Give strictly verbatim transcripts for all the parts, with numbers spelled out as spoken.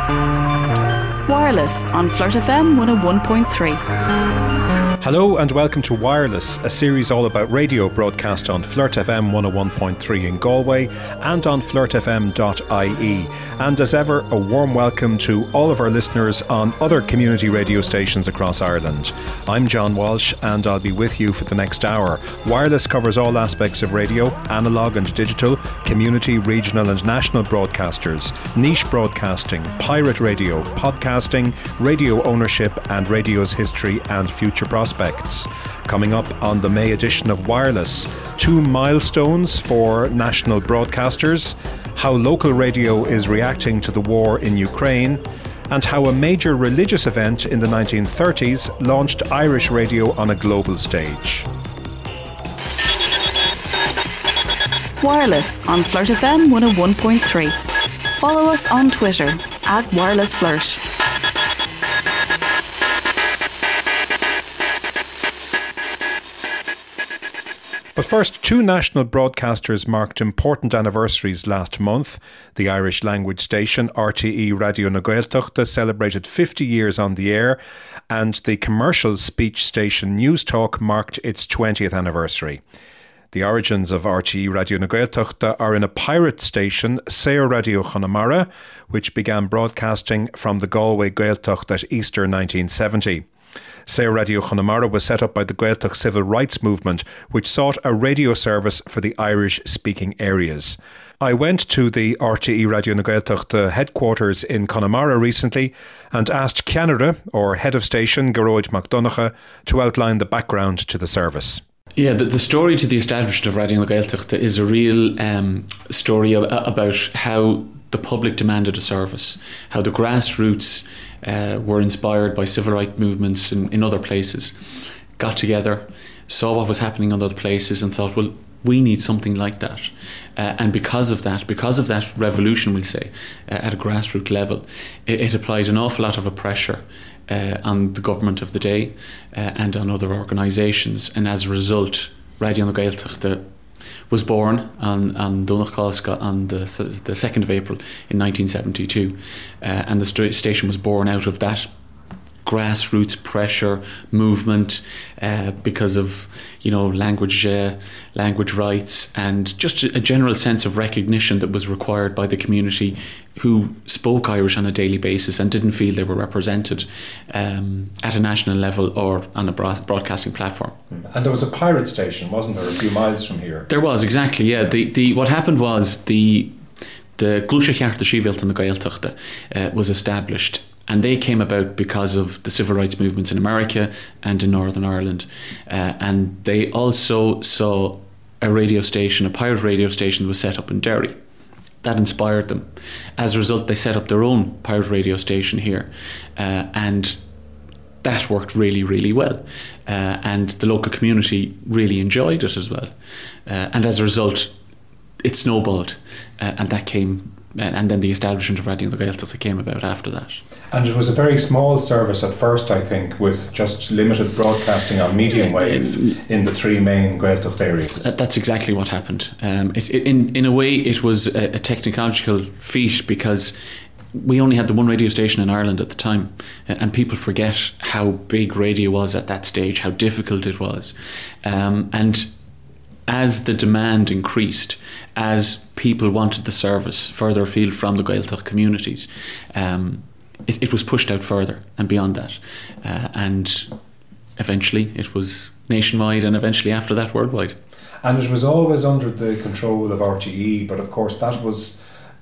Wireless on Flirt F M one oh one point three. Hello and welcome to Wireless, a series all about radio broadcast on Flirt F M one oh one point three in Galway and on flirt f m dot I E. And as ever, a warm welcome to all of our listeners on other community radio stations across Ireland. I'm John Walsh and I'll be with you for the next hour. Wireless covers all aspects of radio, analogue and digital, community, regional and national broadcasters, niche broadcasting, pirate radio, podcasting, radio ownership and radio's history and future prospects. Coming up on the May edition of Wireless, two milestones for national broadcasters, how local radio is reacting to the war in Ukraine, and how a major religious event in the nineteen thirties launched Irish radio on a global stage. Wireless on Flirt F M one oh one point three. Follow us on Twitter at Wireless Flirt. But first, two national broadcasters marked important anniversaries last month. The Irish language station R T E Radio na Gaeltachta celebrated fifty years on the air, and the commercial speech station News Talk marked its twentieth anniversary. The origins of R T E Radio na Gaeltachta are in a pirate station, Saor Radio Connemara, which began broadcasting from the Galway Gaeltacht at Easter nineteen seventy. Saor Radio Connemara was set up by the Gaeltacht civil rights movement, which sought a radio service for the Irish-speaking areas. I went to the R T E Radio na Gaeltacht headquarters in Connemara recently and asked Ceannaire, or head of station, Gearóid MacDonagh, to outline the background to the service. Yeah, the, the story to the establishment of Radio na Gaeltacht is a real um, story of, about how the public demanded a service, how the grassroots uh, were inspired by civil rights movements in, in other places, got together, saw what was happening in other places and thought, well, we need something like that. Uh, and because of that, because of that revolution, we'll say, uh, at a grassroots level, it, it applied an awful lot of a pressure uh, on the government of the day uh, and on other organisations. And as a result, Radio na Gaeltacht was born on, on Donnach Cásca on the, the second of April in nineteen seventy-two. Uh, and the st- station was born out of that grassroots pressure movement uh, because of, you know, language uh, language rights and just a general sense of recognition that was required by the community who spoke Irish on a daily basis and didn't feel they were represented um, at a national level or on a broadcasting platform. And there was a pirate station, wasn't there, a few miles from here? There was, exactly, yeah. The the what happened was the the Glúise Chearta Síobháilte na Gaeltachta uh, was established. And they came about because of the civil rights movements in America and in Northern Ireland. Uh, and they also saw a radio station, a pirate radio station that was set up in Derry. That inspired them. As a result, they set up their own pirate radio station here. Uh, and that worked really, really well. Uh, and the local community really enjoyed it as well. Uh, and as a result, it snowballed. Uh, and that came... And then the establishment of Radio na Gaeltacht came about after that. And it was a very small service at first, I think, with just limited broadcasting on medium wave in the three main Gaeltacht areas. That's exactly what happened. Um, it, it, in, in a way, it was a, a technological feat because we only had the one radio station in Ireland at the time, and people forget how big radio was at that stage, how difficult it was. Um, and as the demand increased, as people wanted the service further afield from the Gaeltacht communities, um, it, it was pushed out further and beyond that. Uh, and eventually it was nationwide and eventually after that worldwide. And it was always under the control of R T E, but of course that was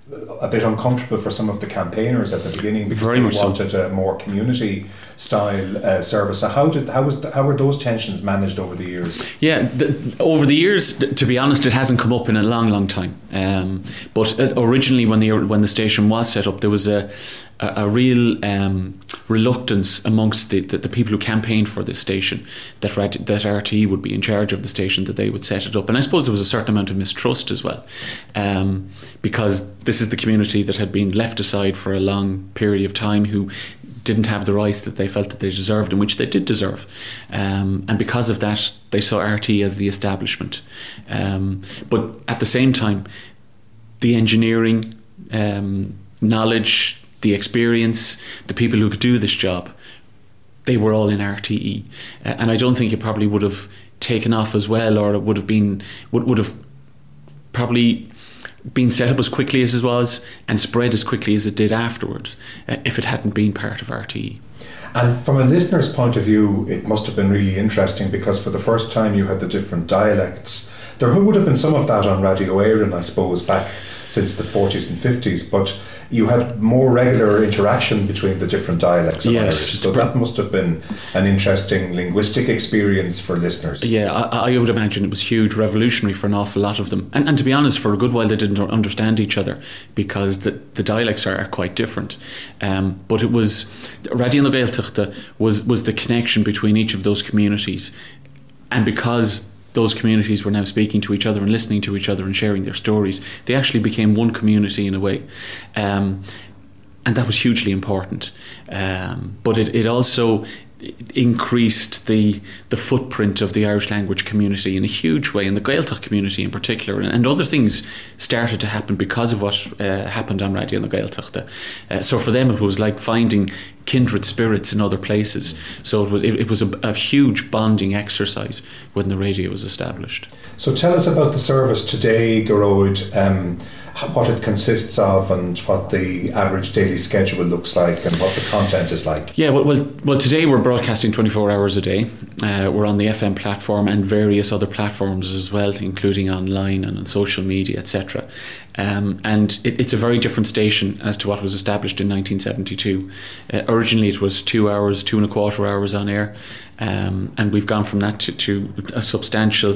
a bit uncomfortable for some of the campaigners at the beginning because Very they much wanted so. a more community style uh, service. So how did how was the, how were those tensions managed over the years? Yeah, the, over the years, to be honest, it hasn't come up in a long, long time. Um, but originally, when the when the station was set up, there was a a, a real um, reluctance amongst the, the, the people who campaigned for this station that that R T E would be in charge of the station, that they would set it up. And I suppose there was a certain amount of mistrust as well, um, because this is the community that had been left aside for a long period of time, who didn't have the rights that they felt that they deserved, and which they did deserve. Um, and because of that, they saw R T E as the establishment. Um, but at the same time, the engineering, um, knowledge, the experience, the people who could do this job, they were all in R T E. Uh, and I don't think it probably would have taken off as well, or it would have been, would, would have probably been set up as quickly as it was and spread as quickly as it did afterwards, uh, if it hadn't been part of R T E. And from a listener's point of view, it must have been really interesting, because for the first time you had the different dialects. There would have been some of that on Radio Éireann, I suppose, back since the forties and fifties, but you had more regular interaction between the different dialects of yes, Irish. So that must have been an interesting linguistic experience for listeners. Yeah, I, I would imagine it was huge, revolutionary for an awful lot of them. And, and to be honest, for a good while they didn't understand each other, because the, the dialects are, are quite different. Um, but it was, Raidió na Gaeltachta was, was the connection between each of those communities. And because those communities were now speaking to each other and listening to each other and sharing their stories, they actually became one community in a way. Um, and that was hugely important. Um, but it, it also increased the the footprint of the Irish language community in a huge way, and the Gaeltacht community in particular, and, and other things started to happen because of what uh, happened on Raidió na Gaeltachta. Uh, so for them it was like finding kindred spirits in other places. So it was it, it was a, a huge bonding exercise when the radio was established. So tell us about the service today, Gearóid, um, what it consists of and what the average daily schedule looks like and what the content is like. Yeah, well, well, well today we're broadcasting twenty-four hours a day. Uh, we're on the F M platform and various other platforms as well, including online and on social media, et cetera. Um, and it, it's a very different station as to what was established in nineteen seventy-two. Uh, originally it was two hours, two and a quarter hours on air, um, and we've gone from that to, to a substantial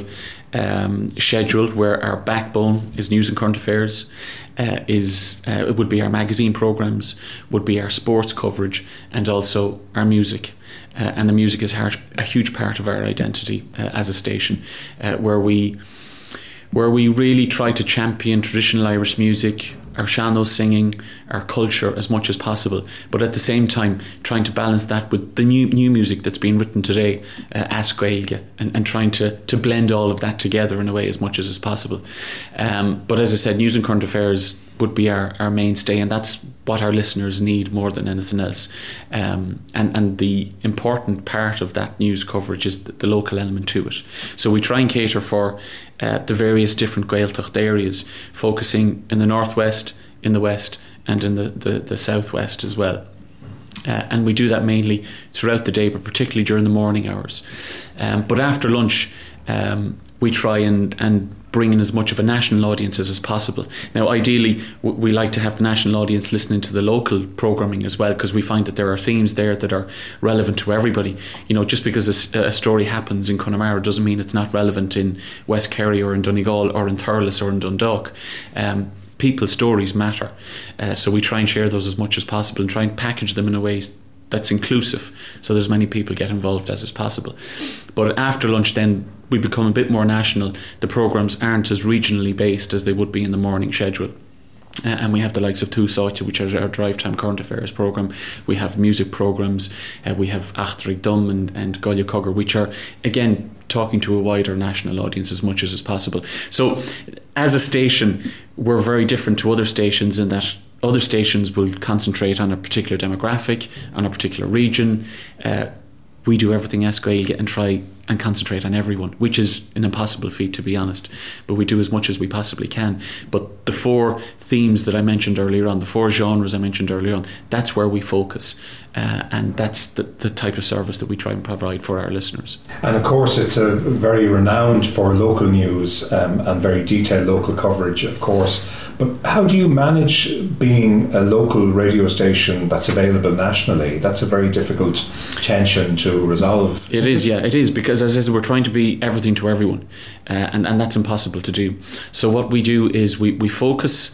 um, schedule where our backbone is news and current affairs, uh, is uh, it would be our magazine programmes, would be our sports coverage, and also our music. Uh, and the music is hard, a huge part of our identity uh, as a station, uh, where we where we really try to champion traditional Irish music, our sean-nós singing, our culture as much as possible, but at the same time trying to balance that with the new new music that's being written today, uh, as Gaeilge, and, and trying to, to blend all of that together in a way as much as is possible. Um, but as I said, news and current affairs would be our, our mainstay, and that's what our listeners need more than anything else. Um, and, and the important part of that news coverage is the, the local element to it. So we try and cater for uh, the various different Gaeltacht areas, focusing in the northwest, in the west, and in the, the, the southwest as well. Uh, and we do that mainly throughout the day, but particularly during the morning hours. Um, but after lunch, um, we try and, and bring in as much of a national audience as is possible. Now, ideally, w- we like to have the national audience listening to the local programming as well, because we find that there are themes there that are relevant to everybody. You know, just because a, a story happens in Connemara doesn't mean it's not relevant in West Kerry or in Donegal or in Thurles or in Dundalk. Um, people's stories matter. Uh, so we try and share those as much as possible and try and package them in a way that's inclusive, so there's many people get involved as is possible. But after lunch then we become a bit more national. The programmes aren't as regionally based as they would be in the morning schedule. Uh, and we have the likes of Tú Sáite, which is our drive time current affairs programme. We have music programmes. Uh, we have Achtric Dum and, and Gaeilge Cogger, which are, again, talking to a wider national audience as much as is possible. So as a station, we're very different to other stations in that other stations will concentrate on a particular demographic, on a particular region. Uh, we do everything as Gaeilge and try and concentrate on everyone, which is an impossible feat, to be honest. But we do as much as we possibly can. But the four themes that I mentioned earlier on, the four genres I mentioned earlier on, that's where we focus. Uh, and that's the, the type of service that we try and provide for our listeners. And of course, it's a very renowned for local news um, and very detailed local coverage, of course. But how do you manage being a local radio station that's available nationally? That's a very difficult tension to resolve. It is, yeah, it is, because as I said, we're trying to be everything to everyone, uh, and, and that's impossible to do. So what we do is we, we focus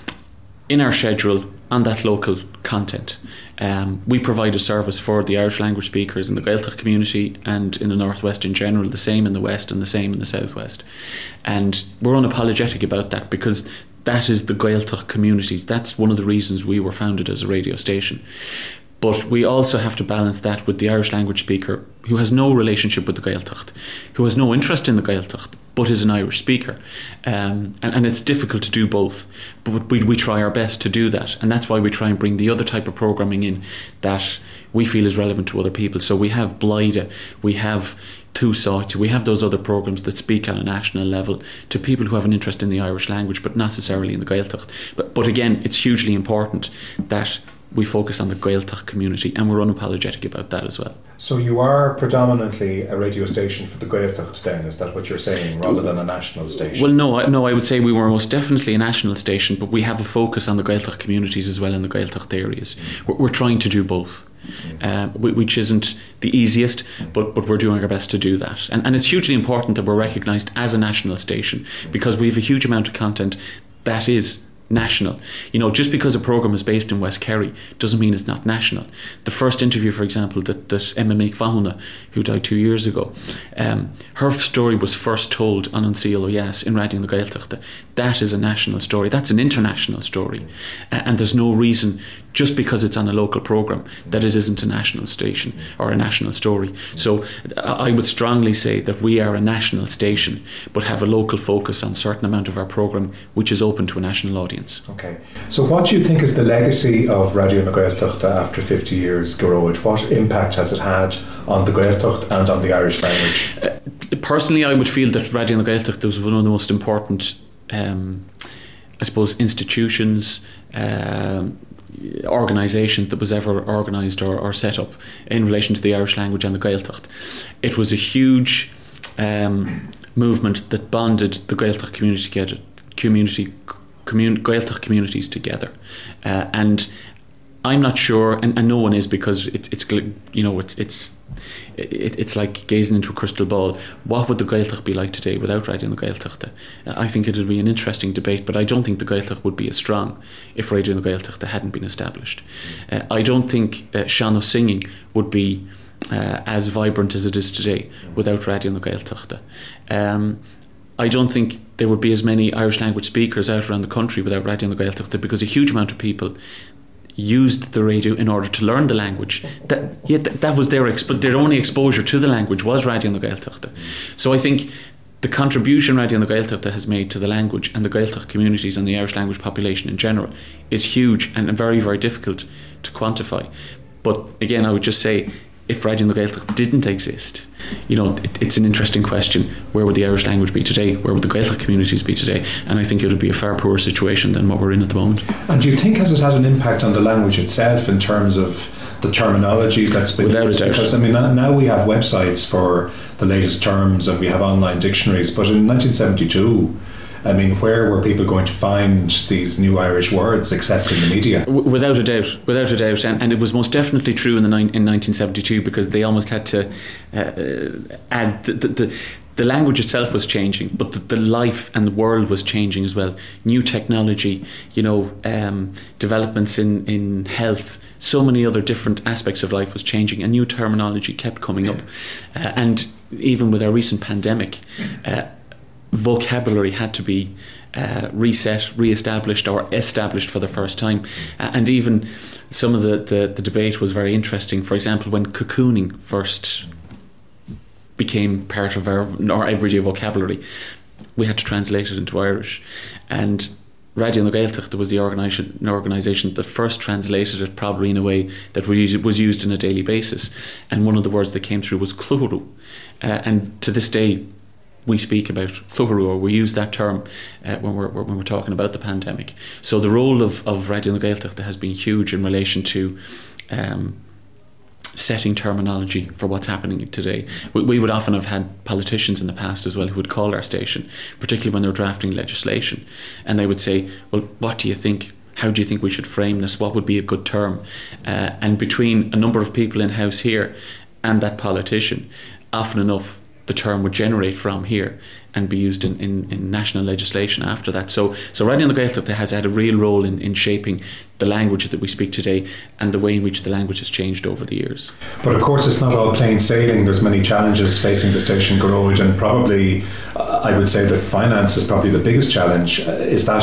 in our schedule on that local content. Um, we provide a service for the Irish language speakers in the Gaeltacht community and in the Northwest in general, the same in the West and the same in the Southwest. And we're unapologetic about that, because that is the Gaeltacht communities. That's one of the reasons we were founded as a radio station. But we also have to balance that with the Irish language speaker who has no relationship with the Gaeltacht, who has no interest in the Gaeltacht, but is an Irish speaker. Um, and, and it's difficult to do both, but we, we try our best to do that. And that's why we try and bring the other type of programming in that we feel is relevant to other people. So we have Blyde, we have Túsáit, we have those other programmes that speak on a national level to people who have an interest in the Irish language, but not necessarily in the Gaeltacht. But, but again, it's hugely important that we focus on the Gaeltacht community, and we're unapologetic about that as well. So you are predominantly a radio station for the Gaeltacht then, is that what you're saying, rather than a national station? Well, no, I, no, I would say we were most definitely a national station, but we have a focus on the Gaeltacht communities as well in the Gaeltacht areas. We're, we're trying to do both. Uh, which isn't the easiest, but, but we're doing our best to do that. And, and it's hugely important that we're recognised as a national station, because we have a huge amount of content that is national. You know, just because a programme is based in West Kerry doesn't mean it's not national. The first interview, for example, that, that Emma McVahona, who died two years ago, um, her story was first told on An Síl Ó Dheas in Radion na Gaeltachta. That is a national story. That's an international story. Uh, and there's no reason, just because it's on a local programme, that it isn't a national station or a national story. So I would strongly say that we are a national station, but have a local focus on a certain amount of our programme which is open to a national audience. Okay. So what do you think is the legacy of Radion na Gaeltachta after fifty years, Gearóid? What impact has it had on the Gaeltacht and on the Irish language? Uh, personally, I would feel that Radion na Gaeltachta was one of the most important, um, I suppose, institutions, um, organisation that was ever organised or, or set up in relation to the Irish language and the Gaeltacht. It was a huge um, movement that bonded the Gaeltacht community together, community, commun- Gaeltacht communities together, uh, and I'm not sure, and, and no one is, because it, it's you know it's it's it, it's like gazing into a crystal ball. What would the Gaeltacht be like today without Radion na Gaeltachta? I think it would be an interesting debate, but I don't think the Gaeltacht would be as strong if Radion na Gaeltachta hadn't been established. Uh, I don't think uh, sean singing would be uh, as vibrant as it is today without Radion na Gaeltachta. Um, I don't think there would be as many Irish language speakers out around the country without Radion na Gaeltachta, because a huge amount of people used the radio in order to learn the language. That yeah, that, that was their exp- their only exposure to the language was Radion na Gaeltachta. So I think the contribution Radion na Gaeltachta has made to the language and the Gaeltacht communities and the Irish language population in general is huge and very, very difficult to quantify. But again, I would just say, if Radion na Gaeltachta didn't exist, you know, it, it's an interesting question. Where would the Irish language be today? Where would the Gaeltacht communities be today? And I think it would be a far poorer situation than what we're in at the moment. And do you think has it had an impact on the language itself in terms of the terminology that's been Without used? a doubt. Because I mean, now we have websites for the latest terms and we have online dictionaries, but in nineteen seventy-two, I mean, where were people going to find these new Irish words except in the media? W- without a doubt, without a doubt, and, and it was most definitely true in the ni- in nineteen seventy-two, because they almost had to uh, add the, the, the the language itself was changing, but the, the life and the world was changing as well. New technology, you know, um, developments in in health. So many other different aspects of life was changing, and new terminology kept coming up, uh, and even with our recent pandemic. Uh, vocabulary had to be uh, reset, re-established or established for the first time, uh, and even some of the, the, the debate was very interesting. For example, when cocooning first became part of our, our everyday vocabulary, we had to translate it into Irish, and Radion na Gaeltachta was the organisation, organisation that first translated it probably in a way that was used on a daily basis, and one of the words that came through was clúrú, uh, and to this day we speak about clúrú, or we use that term uh, when we're when we're talking about the pandemic. So the role of, of Radion na Gaeltachta has been huge in relation to um, setting terminology for what's happening today. We, we would often have had politicians in the past as well who would call our station, particularly when they're drafting legislation, and they would say, well, what do you think? How do you think we should frame this? What would be a good term? Uh, and between a number of people in house here and that politician, often enough the term would generate from here and be used in, in, in national legislation after that. So so Radion na Gaeltachta has had a real role in, in shaping the language that we speak today and the way in which the language has changed over the years. But of course it's not all plain sailing. There's many challenges facing the station, Gearóid, and probably uh, I would say that finance is probably the biggest challenge. Uh, is that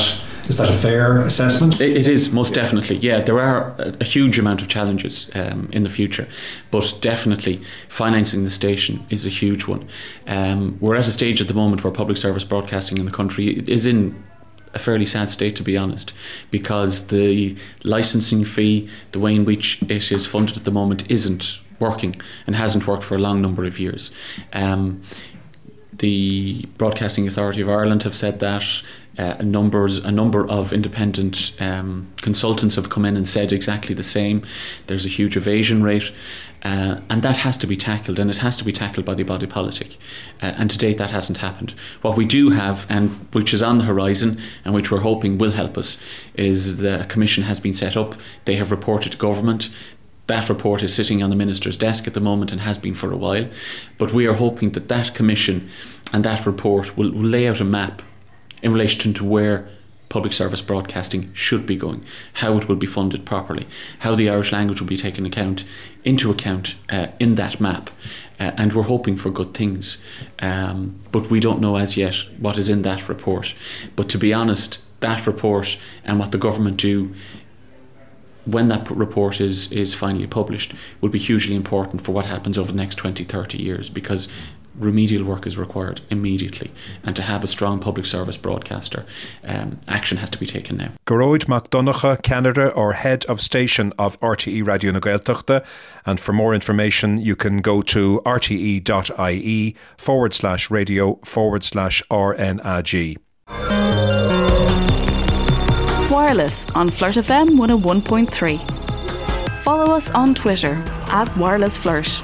Is that a fair assessment? It, it is, most definitely. Yeah, there are a, a huge amount of challenges um, in the future, but definitely financing the station is a huge one. Um, we're at a stage at the moment where public service broadcasting in the country is in a fairly sad state, to be honest, because the licensing fee, the way in which it is funded at the moment, isn't working and hasn't worked for a long number of years. Um, the Broadcasting Authority of Ireland have said that. Uh, numbers, a number of independent um, consultants have come in and said exactly the same. There's a huge evasion rate, uh, and that has to be tackled, and it has to be tackled by the body politic. Uh, and to date, that hasn't happened. What we do have, and which is on the horizon, and which we're hoping will help us, is the commission has been set up. They have reported to government. That report is sitting on the Minister's desk at the moment and has been for a while. But we are hoping that that commission and that report will, will lay out a map in relation to where public service broadcasting should be going, how it will be funded properly, how the Irish language will be taken account into account uh, in that map. Uh, and we're hoping for good things. Um, but we don't know as yet what is in that report. But to be honest, that report and what the government do when that report is is finally published will be hugely important for what happens over the next twenty, thirty years, because remedial work is required immediately, and to have a strong public service broadcaster, um, action has to be taken now. Geróid MacDonagh, Canada, or Head of Station of R T E Radio na Gaeltachta, and for more information you can go to rte.ie forward slash radio forward slash RNAG. Wireless on Flirt F M one oh one point three. Follow us on Twitter at Wireless Flirt.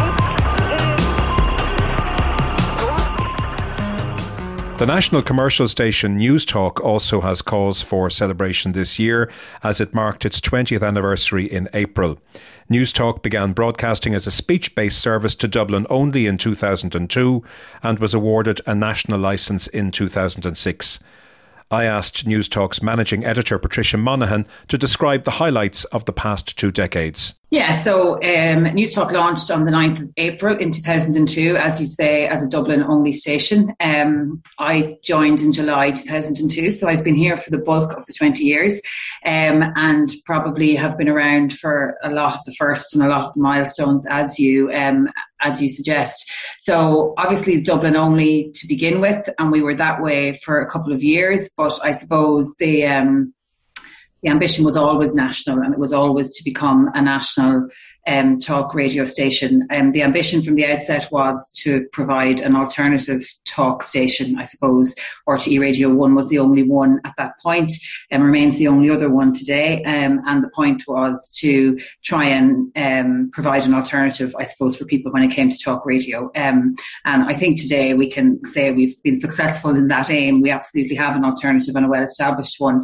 The national commercial station News Talk also has cause for celebration this year, as it marked its twentieth anniversary in April. News Talk began broadcasting as a speech-based service to Dublin only in two thousand two and was awarded a national licence in two thousand six. I asked News Talk's managing editor Patricia Monaghan to describe the highlights of the past two decades. Yeah, so um, News Talk launched on the ninth of April in two thousand two, as you say, as a Dublin-only station. Um, I joined in July two thousand two, so I've been here for the bulk of the twenty years, um, and probably have been around for a lot of the firsts and a lot of the milestones, as you um, as you suggest. So obviously Dublin-only to begin with, and we were that way for a couple of years, but I suppose the... Um, The ambition was always national, and it was always to become a national um, talk radio station. And um, the ambition from the outset was to provide an alternative talk station. I suppose R T E Radio one was the only one at that point and remains the only other one today. Um, and the point was to try and um, provide an alternative, I suppose, for people when it came to talk radio. Um, and I think today we can say we've been successful in that aim. We absolutely have an alternative and a well-established one.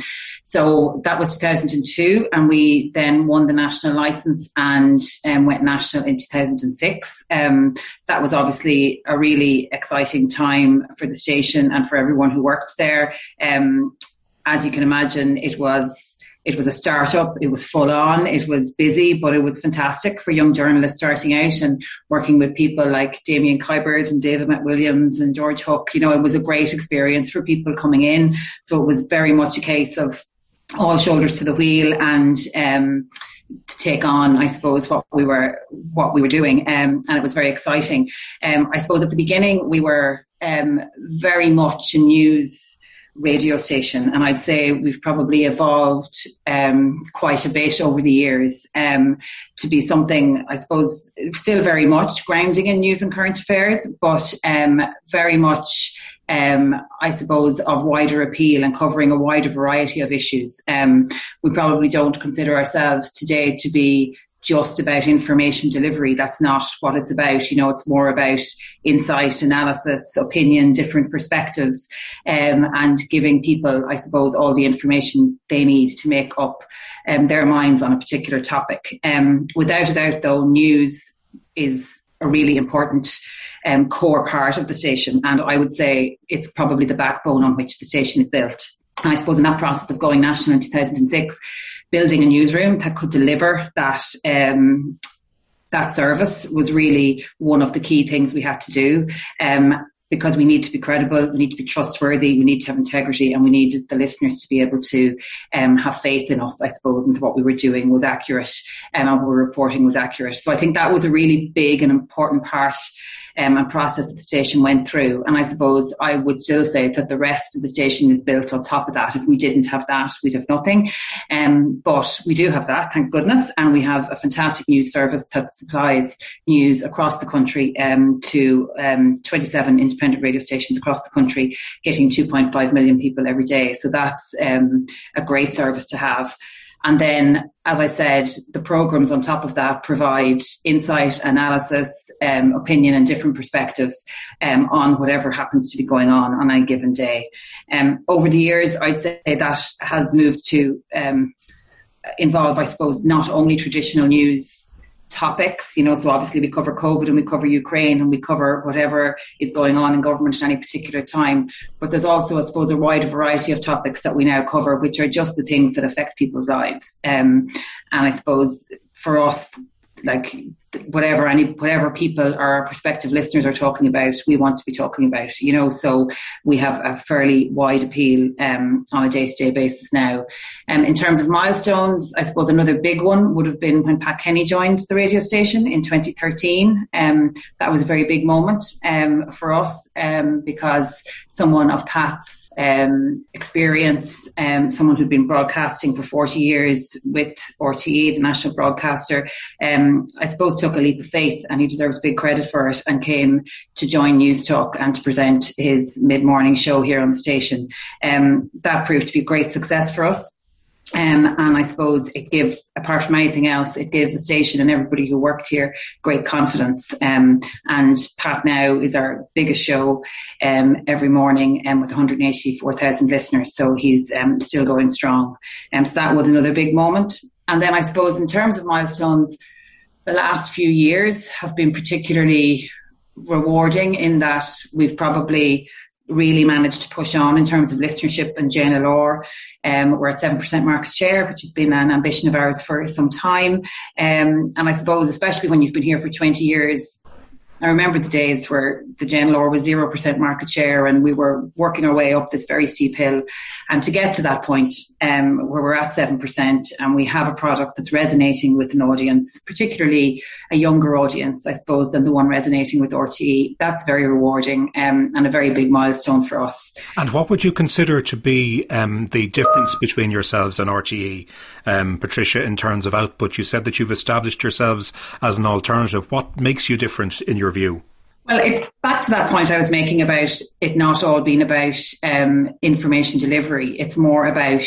So that was two thousand two, and we then won the national licence and um, went national in two thousand six. Um, that was obviously a really exciting time for the station and for everyone who worked there. Um, as you can imagine, it was it was a start-up. It was full on. It was busy, but it was fantastic for young journalists starting out and working with people like Damien Kyberd and David McWilliams and George Hook. You know, it was a great experience for people coming in. So it was very much a case of all shoulders to the wheel and um, to take on, I suppose, what we were what we were doing, um, and it was very exciting. Um, I suppose at the beginning we were um, very much a news radio station, and I'd say we've probably evolved um, quite a bit over the years um, to be something, I suppose, still very much grounding in news and current affairs, but um, very much. Um, I suppose, of wider appeal and covering a wider variety of issues. Um, we probably don't consider ourselves today to be just about information delivery. That's not what it's about. You know, it's more about insight, analysis, opinion, different perspectives, um, and giving people, I suppose, all the information they need to make up um, their minds on a particular topic. Um, without a doubt, though, news is a really important Um, core part of the station, and I would say it's probably the backbone on which the station is built. And I suppose in that process of going national in two thousand six, building a newsroom that could deliver that um, that service was really one of the key things we had to do. Um, because we need to be credible, we need to be trustworthy, we need to have integrity, and we need the listeners to be able to um, have faith in us, I suppose, and what we were doing was accurate um, and what we were reporting was accurate. So I think that was a really big and important part Um, and process that the station went through. And I suppose I would still say that the rest of the station is built on top of that. If we didn't have that, we'd have nothing. Um, but we do have that, thank goodness. And we have a fantastic news service that supplies news across the country um, to um, twenty-seven independent radio stations across the country, hitting two point five million people every day. So that's um, a great service to have. And then, as I said, the programmes on top of that provide insight, analysis, um, opinion and different perspectives um, on whatever happens to be going on on any given day. Um, over the years, I'd say that has moved to um, involve, I suppose, not only traditional news topics, you know, so obviously we cover COVID and we cover Ukraine and we cover whatever is going on in government at any particular time. But there's also, I suppose, a wide variety of topics that we now cover, which are just the things that affect people's lives. Um, and I suppose for us, like whatever any whatever people or prospective listeners are talking about, we want to be talking about, you know, so we have a fairly wide appeal um, on a day-to-day basis now. Um, in terms of milestones, I suppose another big one would have been when Pat Kenny joined the radio station in twenty thirteen. Um, that was a very big moment um, for us um, because someone of Pat's um, experience, um, someone who'd been broadcasting for forty years with R T E, the national broadcaster, um, I suppose took a leap of faith, and he deserves big credit for it, and came to join News Talk and to present his mid-morning show here on the station. Um, that proved to be a great success for us. Um, and I suppose it gives, apart from anything else, it gives the station and everybody who worked here great confidence. Um, and Pat now is our biggest show um, every morning um, with one hundred eighty-four thousand listeners. So he's um, still going strong. Um, so that was another big moment. And then I suppose in terms of milestones, the last few years have been particularly rewarding in that we've probably really managed to push on in terms of listenership and J N L R. Um, we're at seven percent market share, which has been an ambition of ours for some time. Um, and I suppose, especially when you've been here for twenty years, I remember the days where the J N L R was zero percent market share and we were working our way up this very steep hill. And to get to that point um, where we're at seven percent and we have a product that's resonating with an audience, particularly a younger audience, I suppose, than the one resonating with R T E, that's very rewarding um, and a very big milestone for us. And what would you consider to be um, the difference between yourselves and R T E, um, Patricia, in terms of output? You said that you've established yourselves as an alternative. What makes you different in your view? Well, it's back to that point I was making about it not all being about um, information delivery. It's more about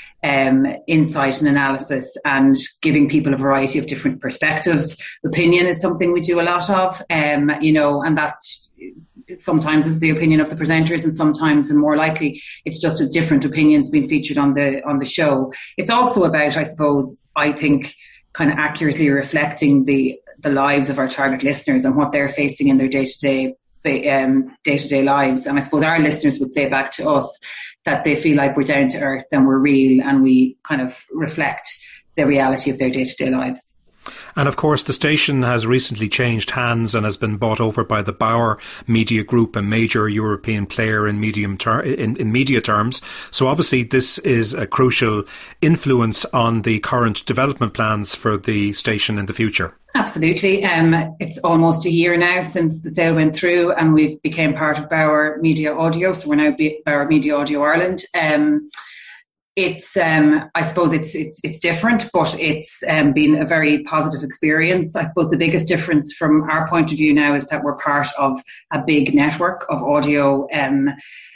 um, insight and analysis and giving people a variety of different perspectives. Opinion is something we do a lot of, um, you know, and that sometimes is the opinion of the presenters and sometimes, and more likely, it's just a different opinions being featured on the on the show. It's also about, I suppose, I think, kind of accurately reflecting the the lives of our target listeners and what they're facing in their day-to-day um, day-to-day lives. And I suppose our listeners would say back to us that they feel like we're down to earth and we're real and we kind of reflect the reality of their day-to-day lives. And of course, the station has recently changed hands and has been bought over by the Bauer Media Group, a major European player in, medium ter- in, in media terms. So obviously this is a crucial influence on the current development plans for the station in the future. Absolutely. Um, it's almost a year now since the sale went through and we've become part of Bauer Media Audio. So we're now Bauer Media Audio Ireland. Um, It's, um, I suppose it's, it's, it's different, but it's um, been a very positive experience. I suppose the biggest difference from our point of view now is that we're part of a big network of audio um,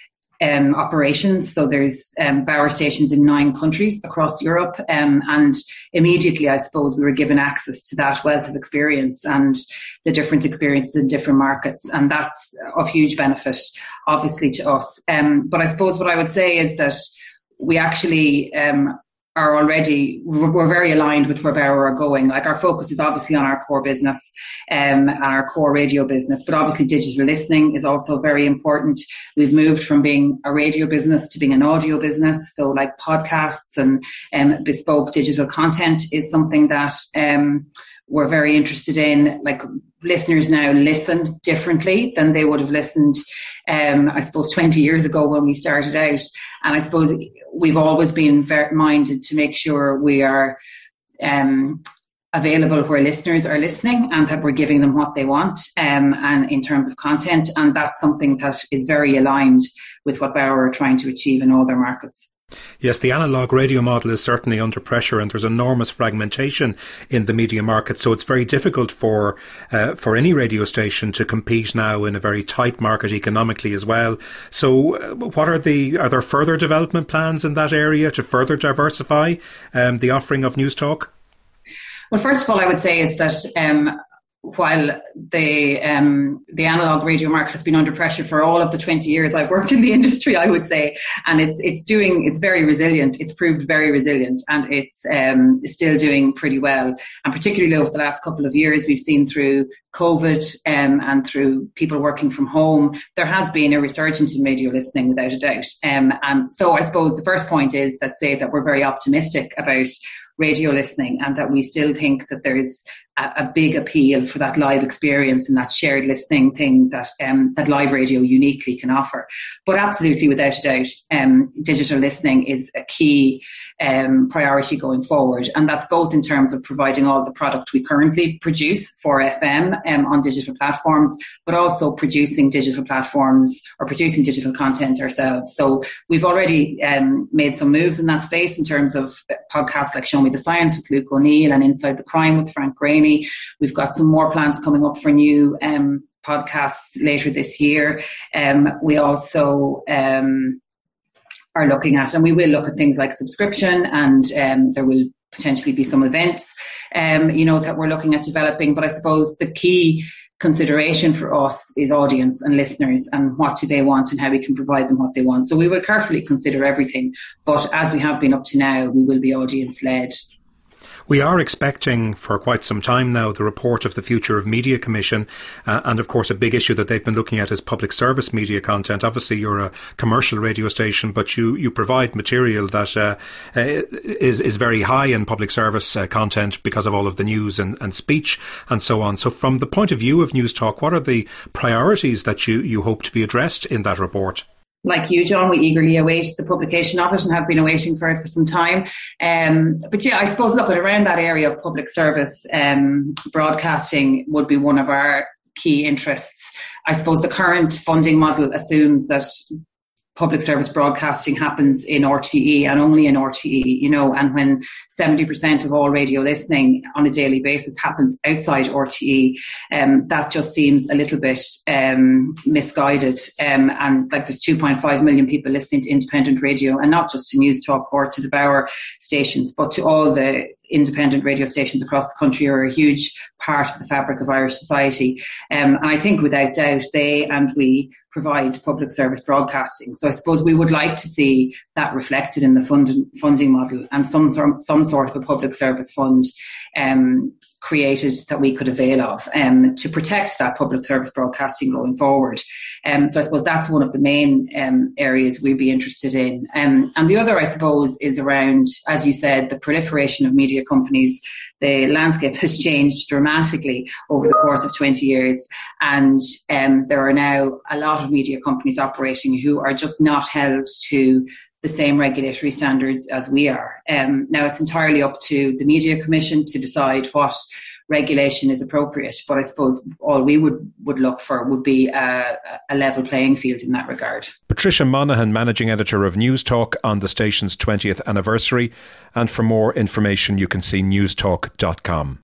um, operations. So there's um, Bauer stations in nine countries across Europe. Um, and immediately, I suppose, we were given access to that wealth of experience and the different experiences in different markets. And that's of huge benefit, obviously, to us. Um, but I suppose what I would say is that we actually um, are already, we're very aligned with where Bauer are going. Like, our focus is obviously on our core business um, and our core radio business, but obviously digital listening is also very important. We've moved from being a radio business to being an audio business. So like podcasts and um, bespoke digital content is something that um, we're very interested in. Like, listeners now listen differently than they would have listened, um, I suppose, twenty years ago when we started out. And I suppose we've always been very minded to make sure we are um, available where listeners are listening and that we're giving them what they want, um, and in terms of content. And that's something that is very aligned with what Bauer are trying to achieve in all their markets. Yes, the analogue radio model is certainly under pressure, and there's enormous fragmentation in the media market. So it's very difficult for uh, for any radio station to compete now in a very tight market economically as well. So, uh, what are the are there further development plans in that area to further diversify um, the offering of News Talk? Well, first of all, I would say is that um, while the um, the analogue radio market has been under pressure for all of the twenty years I've worked in the industry, I would say, and it's it's doing it's very resilient. It's proved very resilient, and it's um, still doing pretty well. And particularly over the last couple of years, we've seen through COVID um, and through people working from home, there has been a resurgence in radio listening without a doubt. Um, and so I suppose the first point is that say that we're very optimistic about radio listening, and that we still think that there's a, a big appeal for that live experience and that shared listening thing that um, that live radio uniquely can offer. But absolutely, without a doubt, um, digital listening is a key um, priority going forward, and that's both in terms of providing all the product we currently produce for F M um, on digital platforms, but also producing digital platforms or producing digital content ourselves. So we've already um, made some moves in that space in terms of podcasts like Show Me the Science with Luke O'Neill and Inside the Crime with Frank Graney. We've got some more plans coming up for new um, podcasts later this year. Um, we also um, are looking at, and we will look at things like subscription, and um, there will potentially be some events, um, you know, that we're looking at developing. But I suppose the key consideration for us is audience and listeners, and what do they want and how we can provide them what they want. So we will carefully consider everything, but as we have been up to now, we will be audience led. We are expecting for quite some time now the report of the Future of Media Commission, uh, and of course a big issue that they've been looking at is public service media content. Obviously you're a commercial radio station, but you, you provide material that uh, uh, is, is very high in public service uh, content because of all of the news and, and speech and so on. So from the point of view of News Talk, what are the priorities that you, you hope to be addressed in that report? Like you, John, we eagerly await the publication of it and have been awaiting for it for some time. Um, but yeah, I suppose, look, at around that area of public service um, broadcasting would be one of our key interests. I suppose the current funding model assumes that public service broadcasting happens in R T E and only in R T E, you know, and when seventy percent of all radio listening on a daily basis happens outside R T E, um, that just seems a little bit um, misguided. Um, and like there's two point five million people listening to independent radio, and not just to News Talk or to the Bauer stations, but to all the independent radio stations across the country are a huge part of the fabric of Irish society. Um, and I think without doubt they and we provide public service broadcasting. So I suppose we would like to see that reflected in the fund, funding model, and some, some sort of a public service fund um, created that we could avail of um, to protect that public service broadcasting going forward. Um, so I suppose that's one of the main um, areas we'd be interested in. Um, and the other, I suppose, is around, as you said, the proliferation of media companies. The landscape has changed dramatically over the course of twenty years. And um, there are now a lot of media companies operating who are just not held to the same regulatory standards as we are. Um, now, it's entirely up to the Media Commission to decide what regulation is appropriate, but I suppose all we would, would look for would be a, a level playing field in that regard. Patricia Monaghan, Managing Editor of News Talk, on the station's twentieth anniversary. And for more information, you can see news talk dot com.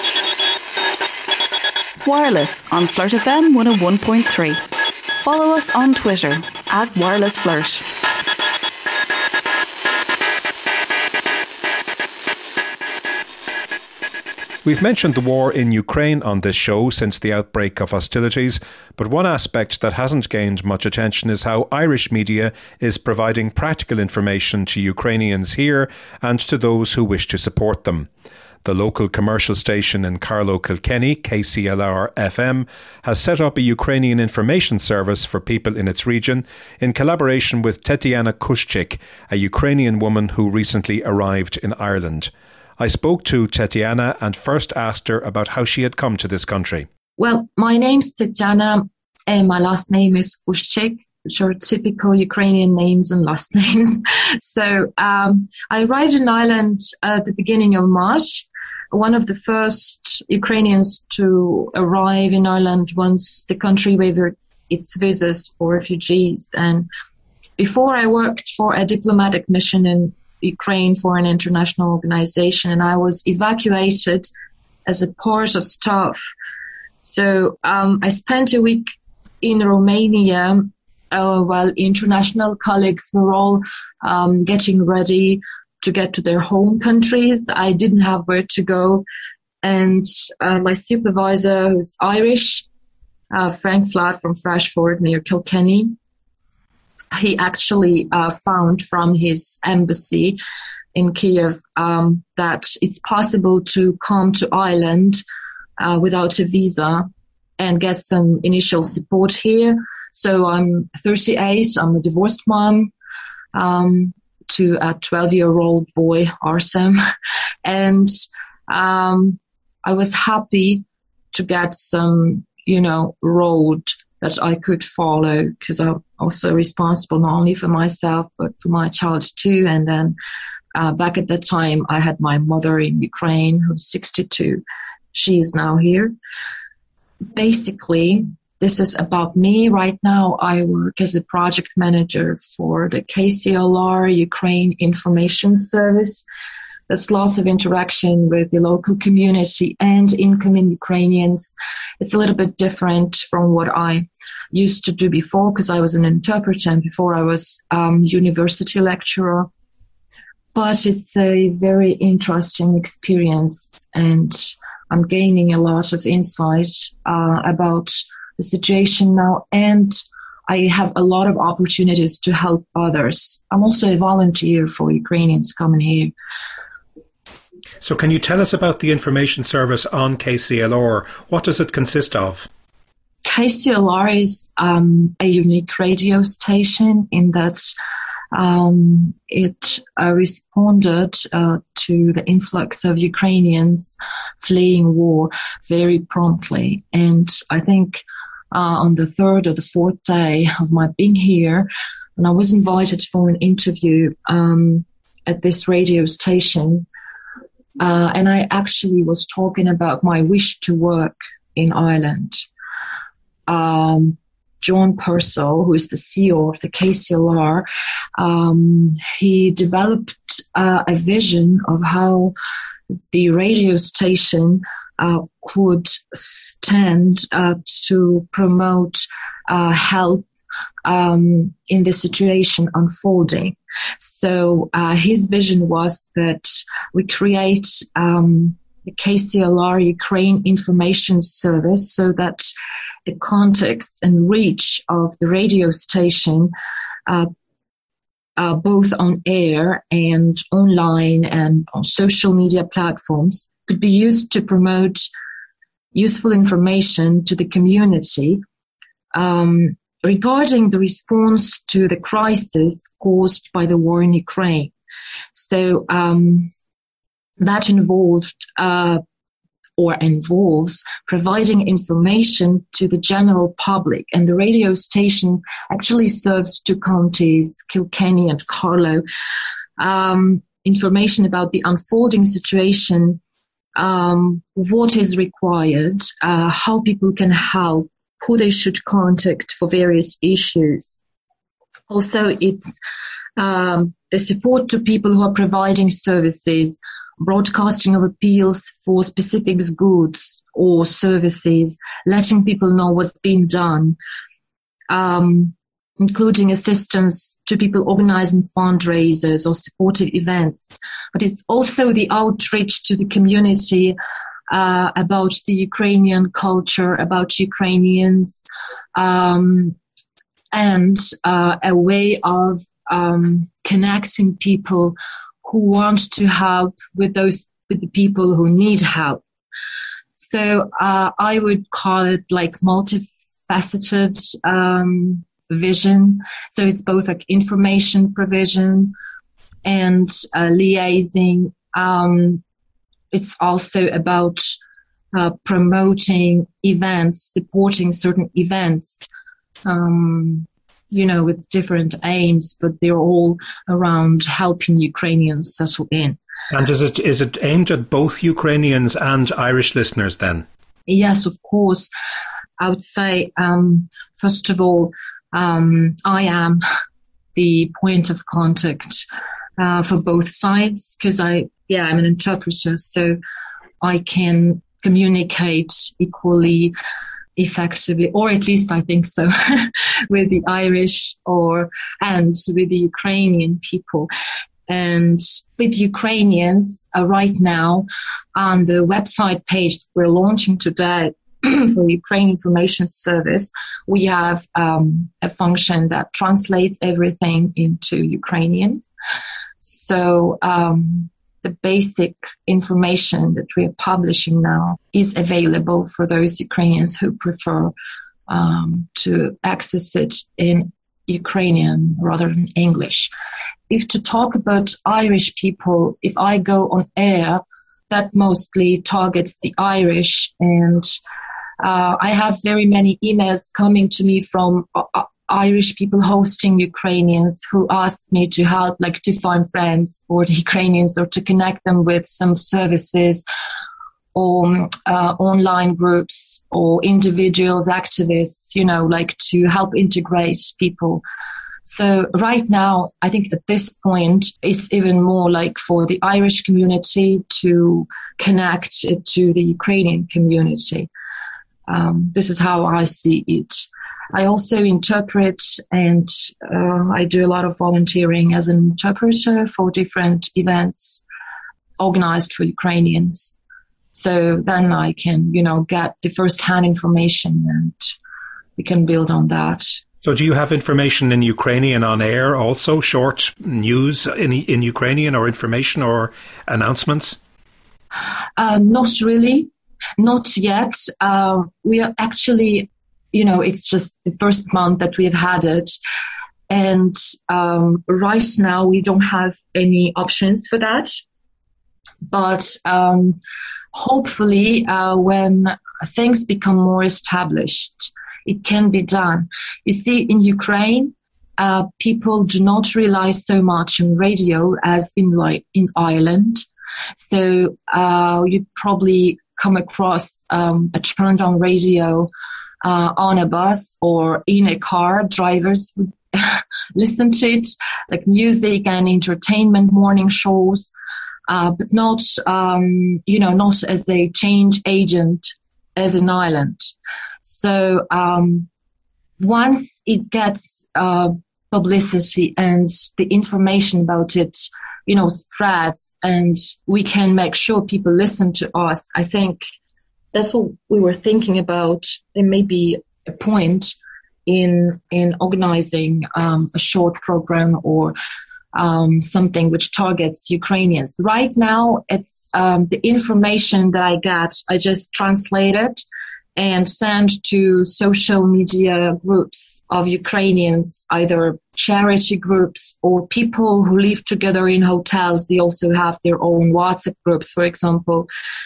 Wireless on Flirt F M one oh one point three. Follow us on Twitter at Wireless Flirt. We've mentioned the war in Ukraine on this show since the outbreak of hostilities, but one aspect that hasn't gained much attention is how Irish media is providing practical information to Ukrainians here and to those who wish to support them. The local commercial station in Carlow, Kilkenny, K C L R F M, has set up a Ukrainian information service for people in its region in collaboration with Tetiana Kushchik, a Ukrainian woman who recently arrived in Ireland. I spoke to Tetiana and first asked her about how she had come to this country. Well, my name's Tetiana and my last name is Kushchek, which are typical Ukrainian names and last names. So um, I arrived in Ireland at the beginning of March. One of the first Ukrainians to arrive in Ireland once the country waived its visas for refugees. And before I worked for a diplomatic mission in Ukraine for an international organization, and I was evacuated as a part of staff. So um, I spent a week in Romania uh, while international colleagues were all um, getting ready to get to their home countries. I didn't have where to go. And uh, my supervisor, who's Irish, uh, Frank Flatt from Frashford near Kilkenny, he actually uh, found from his embassy in Kiev um, that it's possible to come to Ireland uh, without a visa and get some initial support here. So I'm thirty-eight, I'm a divorced mom um, to a twelve-year-old boy, Arsem, and um, I was happy to get some, you know, road that I could follow, because I'm also responsible not only for myself, but for my child too. And then uh, back at that time, I had my mother in Ukraine, who's sixty-two. She's now here. Basically, this is about me. Right now, I work as a project manager for the K C L R Ukraine Information Service. There's lots of interaction with the local community and incoming Ukrainians. It's a little bit different from what I used to do before, because I was an interpreter and before I was um, university lecturer. But it's a very interesting experience, and I'm gaining a lot of insight uh, about the situation now, and I have a lot of opportunities to help others. I'm also a volunteer for Ukrainians coming here. So can you tell us about the information service on K C L R? What does it consist of? K C L R is um, a unique radio station in that um, it uh, responded uh, to the influx of Ukrainians fleeing war very promptly. And I think uh, on the third or the fourth day of my being here, when I was invited for an interview um, at this radio station, Uh, and I actually was talking about my wish to work in Ireland. Um, John Purcell, who is the C E O of the K C L R, um, he developed uh, a vision of how the radio station uh, could stand uh, to promote uh, help um, in the situation unfolding. So uh, his vision was that we create um, the K C L R Ukraine Information Service so that the context and reach of the radio station, uh, uh, both on air and online and on social media platforms, could be used to promote useful information to the community um, regarding the response to the crisis caused by the war in Ukraine. So um, that involved uh, or involves providing information to the general public. And the radio station actually serves two counties, Kilkenny and Carlow, um, information about the unfolding situation, um, what is required, uh, how people can help, who they should contact for various issues. Also, it's um, the support to people who are providing services, broadcasting of appeals for specific goods or services, letting people know what's being done, um, including assistance to people organizing fundraisers or supportive events. But it's also the outreach to the community Uh, about the Ukrainian culture, about Ukrainians, um, and uh, a way of um, connecting people who want to help with those with the people who need help. So uh, I would call it like multifaceted um, vision. So it's both like information provision and uh, liaising. Um, it's also about uh, promoting events, supporting certain events, um, you know, with different aims, but they're all around helping Ukrainians settle in. And is it is it aimed at both Ukrainians and Irish listeners then? Yes, of course. I would say, um, first of all, um, I am the point of contact uh, for both sides because I, yeah, I'm an interpreter, so I can communicate equally effectively, or at least I think so, with the Irish or and with the Ukrainian people. And with Ukrainians uh, right now on the website page that we're launching today for Ukraine Information Service, we have um, a function that translates everything into Ukrainian. So um, the basic information that we are publishing now is available for those Ukrainians who prefer um, to access it in Ukrainian rather than English. If to talk about Irish people, if I go on air, that mostly targets the Irish, and uh, I have very many emails coming to me from uh, Irish people hosting Ukrainians who ask me to help, like to find friends for the Ukrainians or to connect them with some services or uh, online groups or individuals, activists, you know, like to help integrate people. So right now, I think at this point, it's even more like for the Irish community to connect it to the Ukrainian community. Um, this is how I see it. I also interpret, and uh, I do a lot of volunteering as an interpreter for different events organized for Ukrainians. So then I can, you know, get the first-hand information and we can build on that. So do you have information in Ukrainian on air also, short news in in Ukrainian or information or announcements? Uh, not really, not yet. Uh, we are actually, you know, it's just the first month that we've had it. And um, right now we don't have any options for that. But um, hopefully uh, when things become more established, it can be done. You see, in Ukraine, uh, people do not rely so much on radio as in like in Ireland. So uh, you'd probably come across um, a turned-on radio uh, on a bus or in a car. Drivers would listen to it, like music and entertainment morning shows, uh, but not, um, you know, not as a change agent as in Ireland. So um, once it gets uh, publicity and the information about it, you know, spreads, and we can make sure people listen to us, I think that's what we were thinking about. There may be a point in in organizing um, a short program or um, something which targets Ukrainians. Right now, it's um, the information that I get, I just translate it and send to social media groups of Ukrainians, either charity groups or people who live together in hotels. They also have their own WhatsApp groups, for example.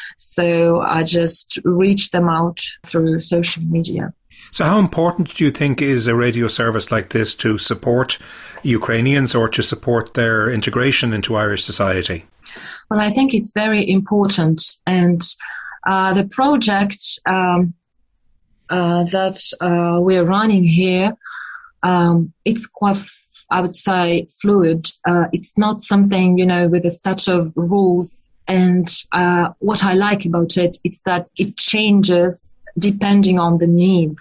So I just reach them out through social media. So how important do you think is a radio service like this to support Ukrainians or to support their integration into Irish society? Well, I think it's very important. And Uh, the project um, uh, that uh, we're running here, um, it's quite, I would say, fluid. Uh, it's not something, you know, with a set of rules. And uh, what I like about it is that it changes depending on the needs.